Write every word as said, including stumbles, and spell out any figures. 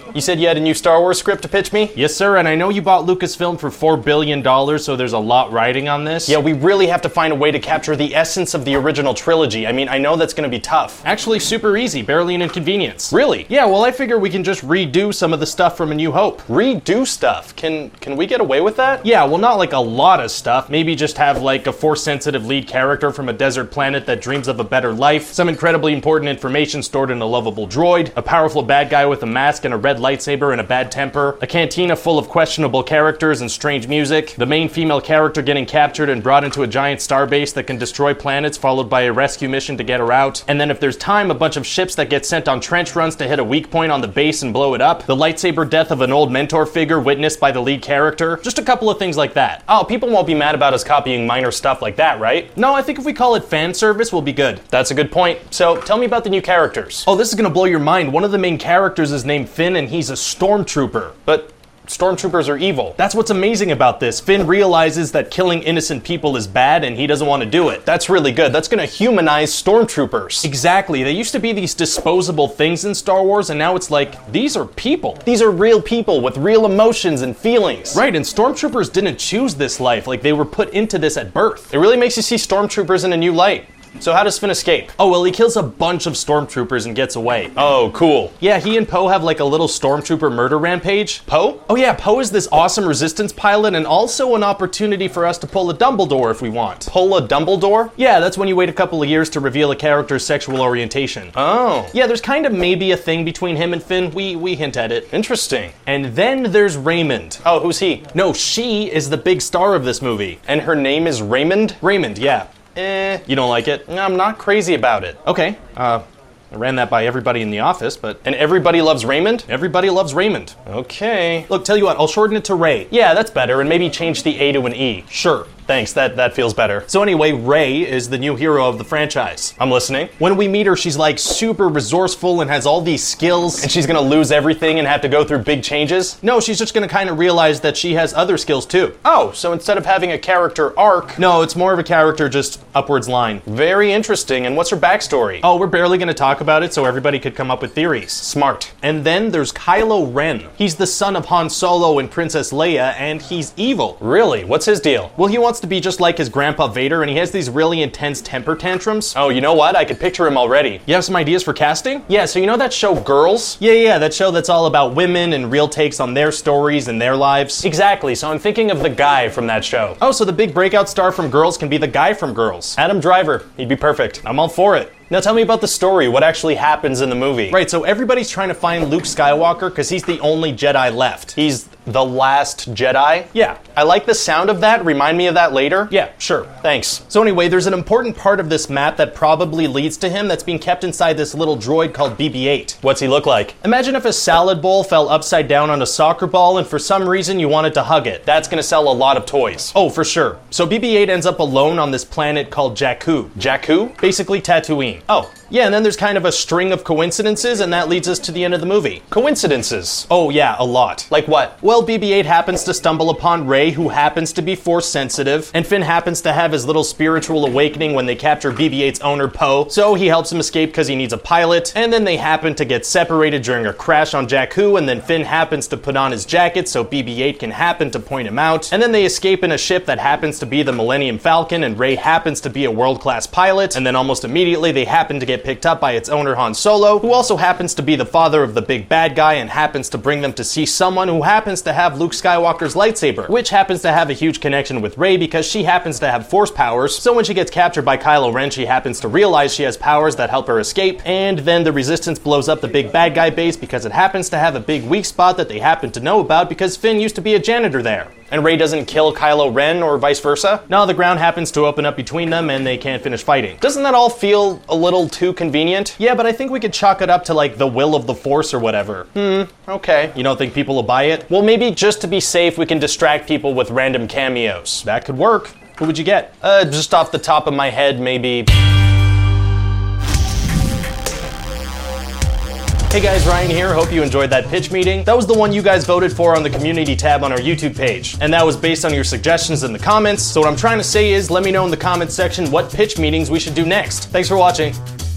You said you had a new Star Wars script to pitch me? Yes, sir, and I know you bought Lucasfilm for four billion dollars, so there's a lot riding on this. Yeah, we really have to find a way to capture the essence of the original trilogy. I mean, I know that's gonna be tough. Actually, super easy, barely an inconvenience. Really? Yeah, well, I figure we can just redo some of the stuff from A New Hope. Redo stuff? Can can we get away with that? Yeah, well, not like a lot of stuff. Maybe just have like a Force-sensitive lead character from a desert planet that dreams of a better life, some incredibly important information stored in a lovable droid, a powerful bad guy with a mask and a red lightsaber and a bad temper, a cantina full of questionable characters and strange music, the main female character getting captured and brought into a giant starbase that can destroy planets, followed by a rescue mission to get her out, and then if there's time, a bunch of ships that get sent on trench runs to hit a weak point on the base and blow it up, the lightsaber death of an old mentor figure witnessed by the lead character, just a couple of things like that. Oh, people won't be mad about us copying minor stuff like that, right? No, I think if we call it fan service, we'll be good. That's a good point. So, tell me about the new characters. Oh, this is gonna blow your mind. One of the main characters is named Finn, and he's a stormtrooper. But stormtroopers are evil. That's what's amazing about this. Finn realizes that killing innocent people is bad, and he doesn't want to do it. That's really good. That's gonna humanize stormtroopers. Exactly. They used to be these disposable things in Star Wars, and now it's like, these are people. These are real people with real emotions and feelings. Right, and stormtroopers didn't choose this life. Like, they were put into this at birth. It really makes you see stormtroopers in a new light. So how does Finn escape? Oh, well, he kills a bunch of stormtroopers and gets away. Oh, cool. Yeah, he and Poe have like a little stormtrooper murder rampage. Poe? Oh yeah, Poe is this awesome resistance pilot and also an opportunity for us to pull a Dumbledore if we want. Pull a Dumbledore? Yeah, that's when you wait a couple of years to reveal a character's sexual orientation. Oh. Yeah, there's kind of maybe a thing between him and Finn. We, we hint at it. Interesting. And then there's Raymond. Oh, who's he? No, she is the big star of this movie. And her name is Raymond? Raymond, yeah. Eh. You don't like it? I'm not crazy about it. Okay, uh, I ran that by everybody in the office, but... And everybody loves Raymond? Everybody loves Raymond. Okay. Look, tell you what, I'll shorten it to Ray. Yeah, that's better, and maybe change the A to an E. Sure. Thanks, that, that feels better. So anyway, Rey is the new hero of the franchise. I'm listening. When we meet her, she's like super resourceful and has all these skills. And she's gonna lose everything and have to go through big changes? No, she's just gonna kind of realize that she has other skills too. Oh, so instead of having a character arc... No, it's more of a character just upwards line. Very interesting, and what's her backstory? Oh, we're barely gonna talk about it so everybody could come up with theories. Smart. And then there's Kylo Ren. He's the son of Han Solo and Princess Leia, and he's evil. Really? What's his deal? Well, he wants to be just like his Grandpa Vader, and he has these really intense temper tantrums. Oh, you know what? I could picture him already. You have some ideas for casting? Yeah, so you know that show Girls? Yeah, yeah, that show that's all about women and real takes on their stories and their lives. Exactly, so I'm thinking of the guy from that show. Oh, so the big breakout star from Girls can be the guy from Girls. Adam Driver. He'd be perfect. I'm all for it. Now tell me about the story, what actually happens in the movie. Right, so everybody's trying to find Luke Skywalker because he's the only Jedi left. He's the last Jedi? Yeah. I like the sound of that. Remind me of that later. Yeah, sure. Thanks. So anyway, there's an important part of this map that probably leads to him that's being kept inside this little droid called B B eight. What's he look like? Imagine if a salad bowl fell upside down on a soccer ball and for some reason you wanted to hug it. That's gonna sell a lot of toys. Oh, for sure. So B B eight ends up alone on this planet called Jakku. Jakku? Basically Tatooine. Oh. Yeah, and then there's kind of a string of coincidences, and that leads us to the end of the movie. Coincidences? Oh yeah, a lot. Like what? Well, B B eight happens to stumble upon Rey, who happens to be Force sensitive, and Finn happens to have his little spiritual awakening when they capture B B eight's owner, Poe, so he helps him escape because he needs a pilot, and then they happen to get separated during a crash on Jakku, and then Finn happens to put on his jacket so B B eight can happen to point him out, and then they escape in a ship that happens to be the Millennium Falcon, and Rey happens to be a world-class pilot, and then almost immediately they happen to get picked up by its owner Han Solo, who also happens to be the father of the big bad guy and happens to bring them to see someone who happens to have Luke Skywalker's lightsaber, which happens to have a huge connection with Rey because she happens to have force powers, so when she gets captured by Kylo Ren she happens to realize she has powers that help her escape, and then the Resistance blows up the big bad guy base because it happens to have a big weak spot that they happen to know about because Finn used to be a janitor there. And Rey doesn't kill Kylo Ren or vice versa? No, the ground happens to open up between them and they can't finish fighting. Doesn't that all feel a little too convenient? Yeah, but I think we could chalk it up to like the will of the Force or whatever. Hmm, okay. You don't think people will buy it? Well, maybe just to be safe we can distract people with random cameos. That could work. Who would you get? Uh, just off the top of my head, maybe... Hey guys, Ryan here. Hope you enjoyed that pitch meeting. That was the one you guys voted for on the community tab on our YouTube page. And that was based on your suggestions in the comments. So what I'm trying to say is let me know in the comments section what pitch meetings we should do next. Thanks for watching.